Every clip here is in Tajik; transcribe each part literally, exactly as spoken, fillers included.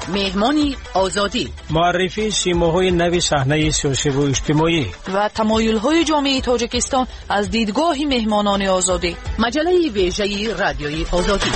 مهمانی آزادی، معرفی سیماهای نوی صحنه سیاسی و اجتماعی و تمایل‌های جامعه تاجیکستان از دیدگاه مهمانان آزادی. مجله ویژه رادیوی آزادی.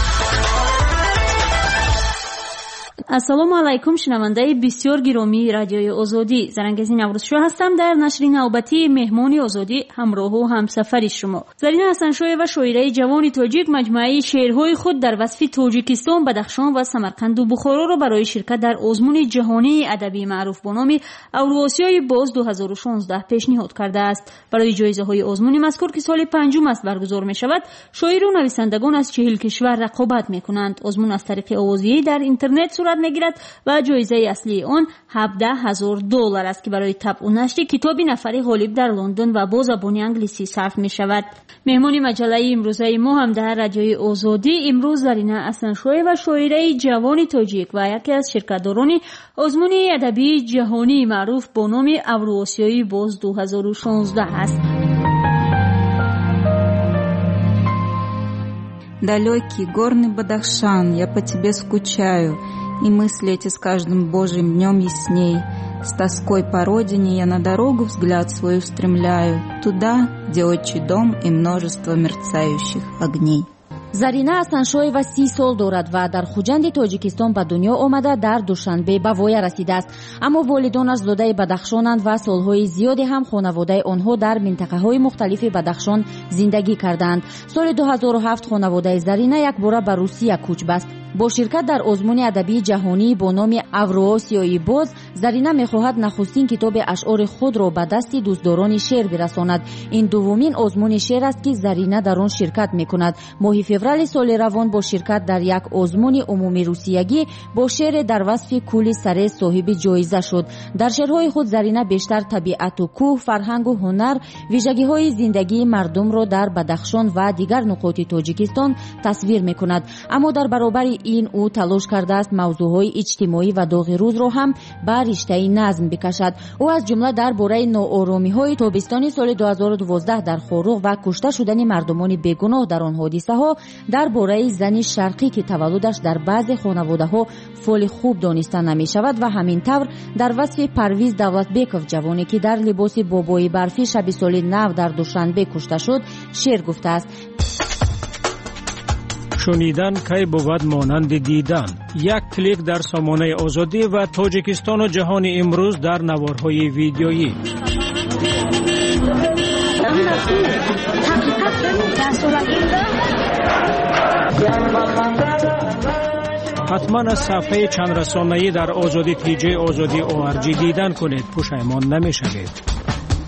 السلام علیکم شنونده بسیار گرامی رادیوی آزادی، زرنگزین نوروزشو هستم. در نشر نوبتی مهمانی آزادی همراه و همسفر شما زرینا حسنشوی و شاعره جوان تاجیک مجموعه شعرهای خود در وصف تاجیکستان، بدخشان و سمرقند و بخارا را برای شرکت در آزمون جهانی ادبی معروف با نام اوراسیای باز دو هزار و شانزده پیشنهاد کرده است. برای جایزه های آزمون مذکور که سال پنجم است برگزار می شود، شاعر و نویسندگان از چهل کشور رقابت می کنند. آزمون از طریق آوازی در اینترنت صورت میگیرد و جایزه اصلی آن هفده هزار دلار است که برای طبع و نشر کتاب نفر غالب در لندن و با زبان انگلیسی صرف می شود. مهمان مجله امروزه ما هم در رادیوی آزادی امروز زرینا حسنشوی و شاعره جوان تاجیک و یکی از شرکتداران آزمون ادبی جهانی معروف با نام اوراسیای باز دو هزار و شانزده است. Далекий горный Бадахшан, я по тебе скучаю, и мысли эти с каждым божьим днем ясней. С тоской по родине я на дорогу взгляд свой устремляю, туда, где отчий дом и множество мерцающих огней. зарина ҳасаншоева ва سی سال دارد و در خوجند تاجیکستان به دنیا آمده در دوشنبه به وای رسیده است. اما والدانش زاده بدخشانند و سالهای زیادی هم خانواده آنها در منطقه‌های مختلف بدخشان زندگی کردند. سال دو هزار و هفت خانواده زرینا یک بار به روسیه کوچ بست. با شرکت در آزمون ادبی جهانی با نام اوراسیای باز، زرینا می‌خواهد نخستین کتاب اشعار خود را به دست دوستداران شعر برساند. این دومین آزمون شعر است که زرینا در آن شرکت می‌کند. ماه فوریه سال روان با شرکت در یک آزمون عمومی روسیگی با شعر در وصف کولی سره صاحب جایزه شد. در شعرهای خود زرینا بیشتر طبیعت و کوه، فرهنگ و هنر، ویژگی‌های زندگی مردم را در بدخشان و دیگر نقاط تاجیکستان تصویر می‌کند. اما در برابر این او تلاش کرده است موضوعهای اجتماعی و داغ روز را هم به رشته نظم بکشد. او از جمله درباره ناآرامی‌های تابستان سال دو هزار و دوازده در خاروق و کشته شدن مردمان بیگناه در آن حادثه‌ها، درباره زن شرقی که تولدش در بعضی خانواده‌ها فال خوب دانسته نمی‌شود و همین طور در وصف پرویز دولتبیکوف جوانی که در لباس بابای برفی شب سال نو در دوشنبه کشته شد شعر گفته است. شنیدن کی بود مانند دیدن. یک کلیک در سامانه آزادی و تاجیکستان و جهان امروز در نوارهای ویدیویی. حتما از صفحه چند رسانه‌ای در آزادی تی جی آزادی او آر جی دیدن کنید، پشیمان نمی‌شوید.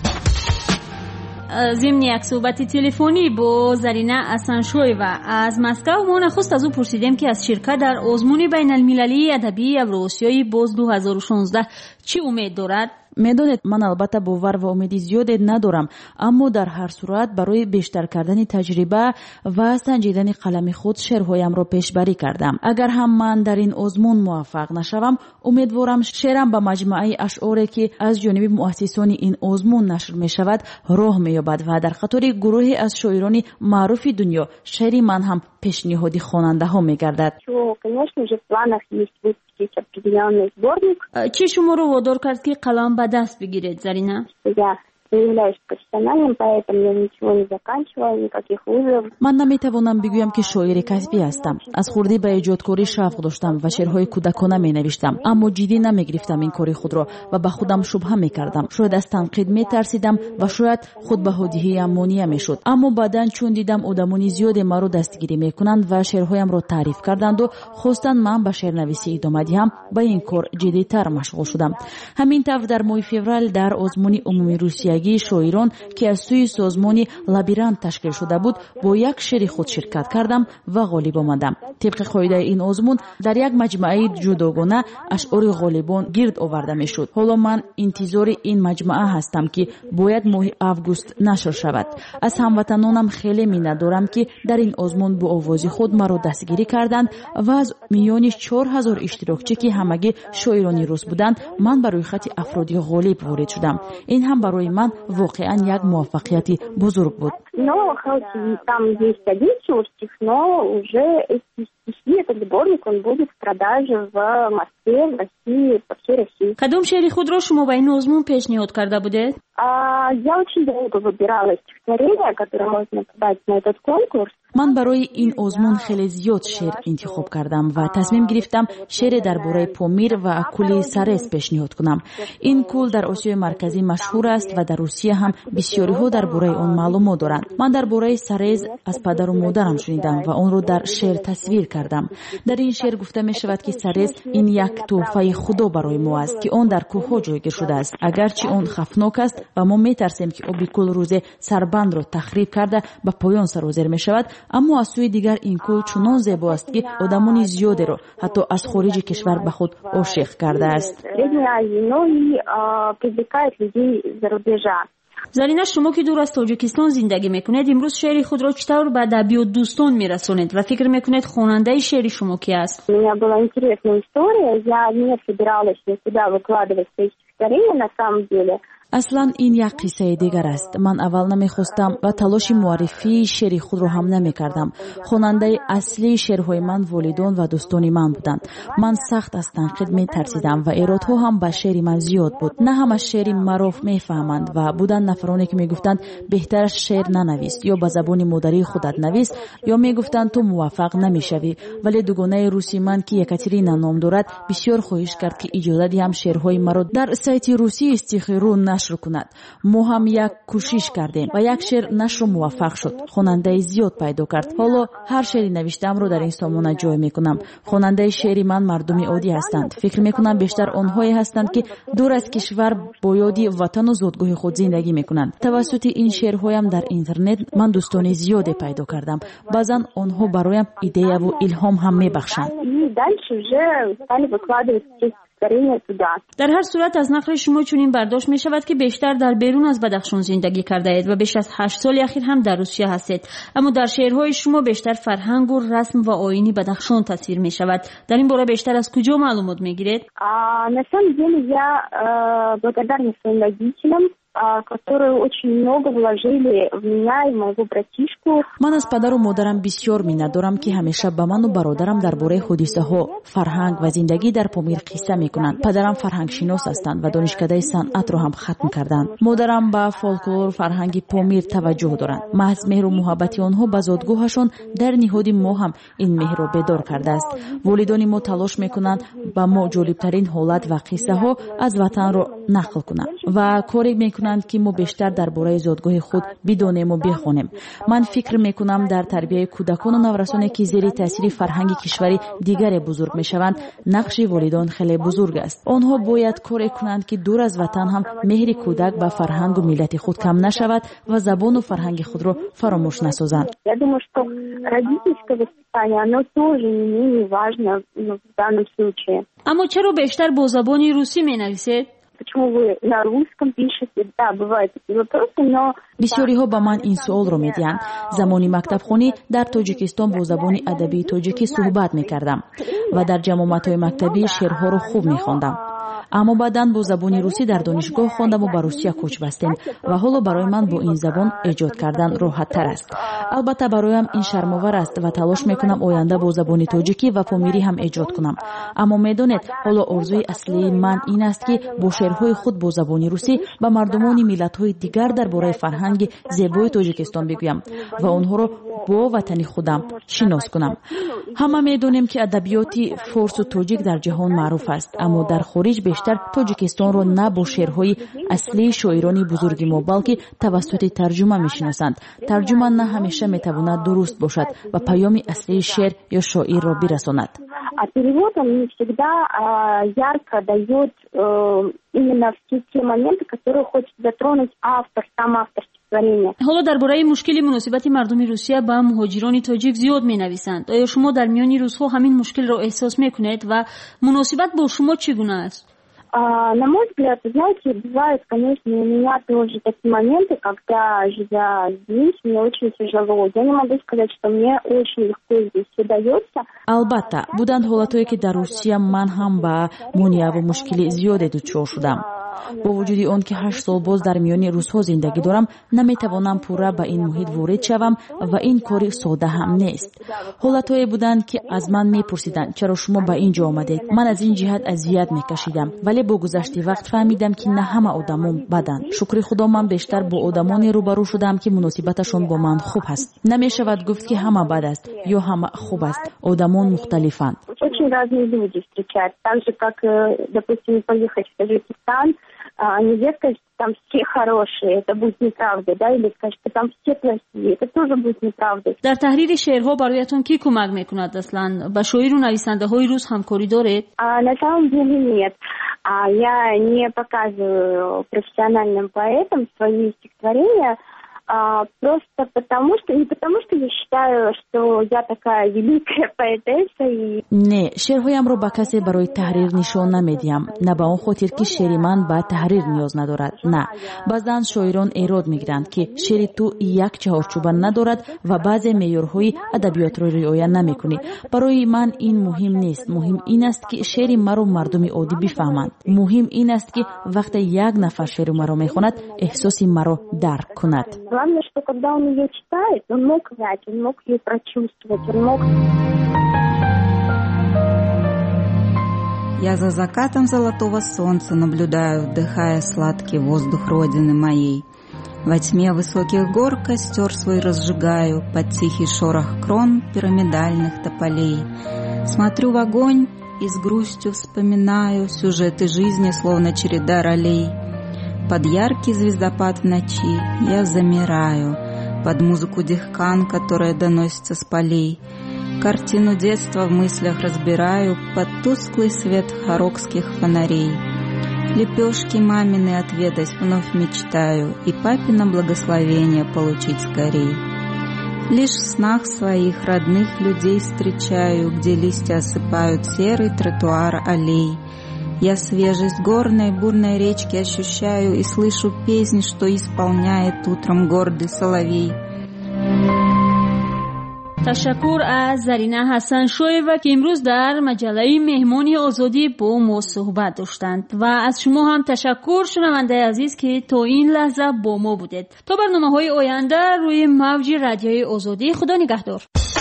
ضمن یک صحبت تلفنی با زرینا حسنشوی و از مسکو ما نخست از او پرسیدیم که از شرکت در آزمون بین المللی ادبی اوراسیای باز دو هزار و شانزده چی امید دارد؟ медонед ман албатта бовар ва умеди зиёде надорам, аммо дар ҳар сурат барои бештар кардани таҷриба ва санҷидани қалами худ шеърҳоямро пешбарӣ кардам. агар ҳам ман дар ин озмун муваффақ нашавам, умедворам шеърам ба маҷмӯаи ашъоре ки аз ҷониби муассисони ин озмун нашр мешавад роҳ меёбад ва дар қатори гурӯҳе аз шоирони маъруфи дунё шеъри ман ҳам пешниҳоди хонандаҳо мегардад. چی شما رو وادار کرد که قلم به دست بگیرید زرینا؟ من نمیتوانم بگویم که شاعر کسبی هستم. از خردی به ایجادکاری شوق داشتم و شعرهای کودکانه می نوشتم، اما جدی نمی گرفتم این کاری خود را و به خودم شبهه می کردم. شاید از تنقید می ترسیدم و شاید خود به هدیه مانع می شد. اما بعداً چون دیدم آدمانی زیاد مرا دستگیری می کنند و شعرهایم را تعریف کردند و خواستند من به شعرنویسی ادامه دهم، به این کار جدی‌تر مشغول شدم. همین طور در ماه فوریه در آزمون عمومی روسیه شاعران که از سوی سازمان لابیرانت تشکیل شده بود با یک شعر خود شرکت کردم و غالب آمدم. طبق قاعده این آزمون در یک مجموعه جداگانه اشعار غالبان گرد آورده می شد. حالا من انتظار این مجموعه هستم که باید ماه آگوست نشر شود. از هموطنانم خیلی منت دارم که در این آزمون با آواز خود مرا دستگیری کردند و از میان چهار هزار اشتراکچی که همگی شاعران روس بودند من برای خط افرادی غالب وارد شدم. این هم برای من واقعا یک موفقیتی بزرگ بود. Но там есть один чертик, но уже эти стихи, это сборник, он будет в продаже в Москве, в России, по всей России. کدوم شعری خود را شما به این آزمون پیشنهاد کرده بودید؟ А, я очень долго выбирала стихотворение, которое можно подать на этот конкурс. من برای این آزمون خیلی زیاد شعر انتخاب کردم و تصمیم گرفتم شعر درباره پامیر و کل سرس پیشنهاد کنم. این کل در آسیای مرکزی مشهور است و در روسیه هم بسیاری ها درباره آن معلومات دارند. من درباره سرس از پدر و مادرم شنیدم و آن را در شعر تصویر کردم. در این شعر گفته می شود که سرس این یک تحفه خدا برای ما است که آن در کوه‌ها جایگیر شده است. اگرچه آن خفناک است و ما می ترسیم که آب کل روز سربند را تخریب کرده به پایان سرازیر می شود، اما از سوی دیگر این کل چنان زیبا است که آدمان زیادی را حتی از خارج کشور به خود عاشق کرده است. زرینه، شما که دور از تاجیکستان زندگی میکنید، امروز شعر خود را چطور به ادبی و دوستان میرسونید و فکر میکنید خواننده شعر شما کی است؟ У меня была интересная история. Я не собиралась никуда выкладывать свои стихотворения на самом деле. اصلا این یک قصه دیگر است. من اول نمیخواستم و تلاش معرفی شعر خود را هم نمیکردم. خواننده اصلی شعرهای من والدان و دوستان من بودند. من سخت از تنقید میترسیدم و ایرادها هم به شعر من زیاد بود. نه همه شعر معروف میفهمند و بودن نفرانی که میگفتند بهترش شعر ننویس یا به زبان مادری خودت نویس، یا میگفتند تو موفق نمیشوی. ولی دوگانه روسی من که یکاترینا نام دارد بسیار خواهش کرد که اجازه دهم شعرهای مرا در سایت روسی استخرو نشر کند. ما هم یک کوشش کردیم و یک شعر نشر موفق شد. خواننده زیاد پیدا کرد. حالا هر شعری نوشتم رو در این سامانه جای میکنم. خواننده شعری من مردمی عادی هستند. فکر میکنم بیشتر آنهایی هستند که دور از کشور با یادی وطن و زادگاه خود زندگی میکنند. توسط این شعرهایم در اینترنت من دوستان زیادی پیدا کردم. بعضن آنها برایم ایده و الهام هم میبخشند. در هر صورت از نقل شما چنین برداشت می شود که بیشتر در بیرون از بدخشان زندگی کرده اید و بیش از هشت سال اخیر هم در روسیه هستید، اما در شعرهای شما بیشتر فرهنگ و رسم و آیین بدخشان تصویر می شود. در این باره بیشتر از کجا معلومات می گیرید؟ На самом деле я благодарна своим родителям, которые очень много вложили в меня и моего братишку. من از پدر و مادرم بسیار مینت دارم که همیشه به من و برادرم درباره حادثه ها، فرهنگ و زندگی در پامیر قصه میکنند. پدرم فرهنگ شناس هستند و دانشکده صنعت را هم ختم کردند. مادرم به فولکلور فرهنگ پامیر توجه دارند. محض مهر و محبت آنها به زادگاهشان در نهاد ما هم این مهر را بیدار کرده است. والدان ما تلاش میکنند به ما جالبترین حالت و قصه ها از وطن را نقل کنند و کاری میکنند که ما بیشتر درباره زادگاه خود بدانیم و بخوانیم. من فکر میکنم در تربیت کودکان و نوجوانانی که زیر تاثیر فرهنگ کشوری دیگر بزرگ میشوند، نقش والدان خیلی بزرگ است. آنها باید کاری کنند که دور از وطن هم مهر کودک به فرهنگ و ملت خود کم نشود و زبان و فرهنگ خود را فراموش نسازند. Я думаю, что родительское воспитание, оно тоже не менее важно в данном случае. اما چرا بیشتر با زبان روسی مینویسید؟ Почему вы на русском пишете? Да, бывают такие вопросы, но... بسیاری ها به من این سوال رو میدین. زمانی مکتب خونی در تاجیکستان با زبان ادبی تاجیکی صحبت میکردم و در جماعت های مکتبی شعرها رو خوب میخواندم. اما بعداً با زبان روسی در دانشگاه خواندم و به روسیه کوچ بستیم و حالا برای من با این زبان ایجاد کردن راحت تر است. البته برایم این شرم‌آور است و تلاش میکنم آینده با زبان تاجیکی و پامیری هم ایجاد کنم. اما میدونید حالا آرزوی اصلی من این است که با شعرهای خود با زبان روسی به مردمان ملت‌های دیگر درباره فرهنگ زیبای تاجیکستان بگویم و آنها را با وطن خودم شناس کنم. همه میدونیم که ادبیات فارس و تاجیک در جهان معروف است، اما در خارج بیشتر تاجیکستان را نه با شعرهای اصلی شاعران بزرگ ما بلکه توسط ترجمه میشناسند. ترجمه نه همیشه میتواند درست باشد و پیام اصلی شعر یا شاعر را برساند. А перевод он не всегда ярко дает именно все те моменты, которые хочет затронуть автор, сам автор стихотворения. حالا درباره مشکل مناسبت مردم روسیه با مهاجران تاجیک زیاد می‌نویسند. آیا شما در میان روس‌ها همین مشکل را احساس می‌کنید و مناسبت با شما چگونه است؟ На мой взгляд, знаете, бывают, конечно, у меня тоже такие моменты, когда, живя здесь, мне очень тяжело. Я не могу сказать, что мне очень легко здесь все дается. البته بودند حالتایی که در روسیه من هم با مانع و مشکل زیادی دچار شدم. با وجود آن که هشت سال باز در میان روس‌ها زندگی دارم نمیتوانم پورا به این محیط وارد شوم و این کاری ساده هم نیست. حالت‌هایی بودند که از من میپرسیدند چرا شما به اینجا آمدید. من از این جهت اذیت میکشیدم، ولی با گذشت وقت فهمیدم که نه همه آدمان بدند. شکر خدا من بیشتر با آدمانی روبرو شدم که مناسبتشون با من خوب است. نمیشود گفت که همه بد است یا همه خوب است. آدمان مختلفند. Очень разные люди встречаются. Так же, как, допустим, поехать в Таджикистан, нельзя сказать, что там все хорошие, это будет неправда, да, или сказать, что там все плохие, это тоже будет неправда. در تحریر شعرها برایتون کی کمک میکند اصلا؟ با شاعر و نویسنده های روز همکاری دارید؟ На самом деле нет. Я не показываю профессиональным поэтам свои стихотворения, А, просто потому что, не потому что я считаю, что я такая великая поэтесса и... نه، شعرهایم رو با کسی برای تحریر نشان نمیدیم. نه به اون خاطر که شعر من با تحریر نیاز ندارد. نه، بعضن شاعران ایراد میگیرند که شعر تو یک چهارچوب ندارد و بعضی معیارهای ادبیات رو رعایت نمیکنی. برای من این مهم نیست. مهم این است که شعر مرا مردم عادی بفهمند. مهم این است که وقتی یک نفر شعر مرا میخواند احساس مرا درک کند. Главное, что когда он ее читает, он мог взять, он мог ее прочувствовать, он мог... Я за закатом золотого солнца наблюдаю, вдыхая сладкий воздух родины моей. Во тьме высоких гор костер свой разжигаю под тихий шорох крон пирамидальных тополей. Смотрю в огонь и с грустью вспоминаю сюжеты жизни, словно череда ролей. Под яркий звездопад в ночи я замираю, под музыку дихкан, которая доносится с полей. Картину детства в мыслях разбираю под тусклый свет хорокских фонарей. Лепешки мамины отведать вновь мечтаю и папино благословение получить скорей. Лишь в снах своих родных людей встречаю, где листья осыпают серый тротуар аллей. Я свежесть горной бурной речки ощущаю и слышу песнь, что исполняет утром гордый соловей. تشکر از زرینه حسن شویو که امروز در مجله مهمانی آزادی با ما صحبت داشتند و از شما هم تشکر شنونده عزیز که تا این لحظه با ما بودید. تا برنامه‌های آینده روی موج رادیوی آزادی. خدا نگهدار.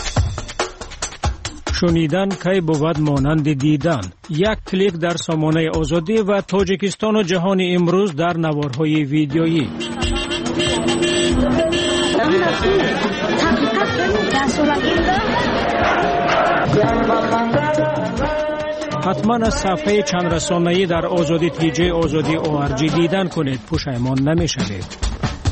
شنیدن کی بود مانند دیدن. یک کلیک در سامانه آزادی و تاجیکستان و جهان امروز در نوارهای ویدیویی. حتما از صفحه چند رسانه‌ای در آزادی تی جی آزادی او آر جی دیدن کنید. پشیمان نمی‌شوید.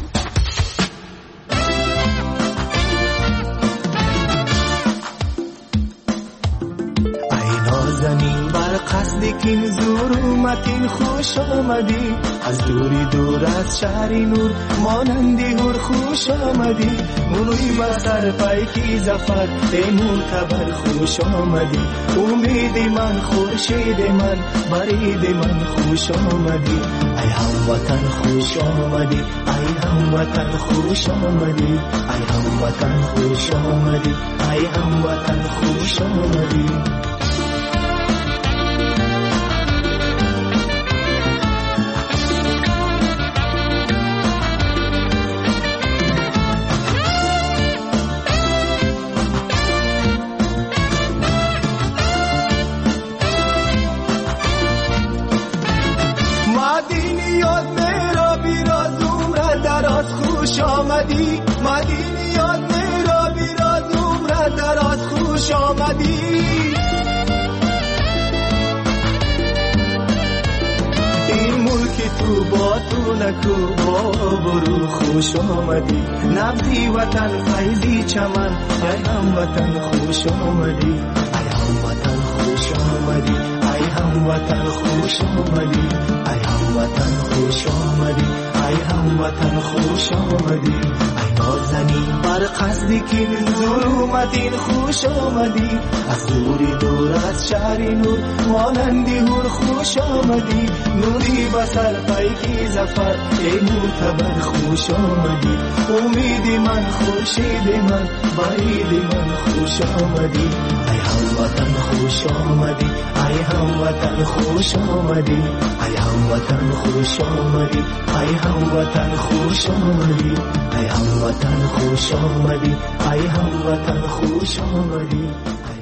زنی بر قصد کین زور اومدین خوش آمدی از دوری دور از شهری نور مانندی هر خوش آمدی منوی بسر پیکی زفر ای معتبر خوش آمدی امید من خورشید من برید من خوش آمدی ای هموطن خوش آمدی ای هموطن خوش آمدی ای هموطن خوش آمدی ای هموطن خوش آمدی خوش آمدی مدینی یاد میرا بیراز عمر دراز خوش آمدی این ملک تو با تو نکو با برو خوش آمدی نبضی وطن فیضی چمن ای هم وطن خوش آمدی ای هم وطن خوش آمدی ای هم وطن خوش آمدی ای هم وطن خوش آمدی ای هموطن خوش آمدی ای نازنین بر قصدی که زور اومدین خوش آمدی از دوری دور از شهری نور مانندی هر خوش آمدی نوری بسر پیکی زفر ای معتبر خوش آمدی امید من خورشید من برید من خوش آمدی ای هموطن خوش خوش آمدی ای هموطن خوش آمدی ای هموطن خوش آمدی ای هموطن خوش آمدی ای هموطن خوش آمدی ای هموطن خوش آمدی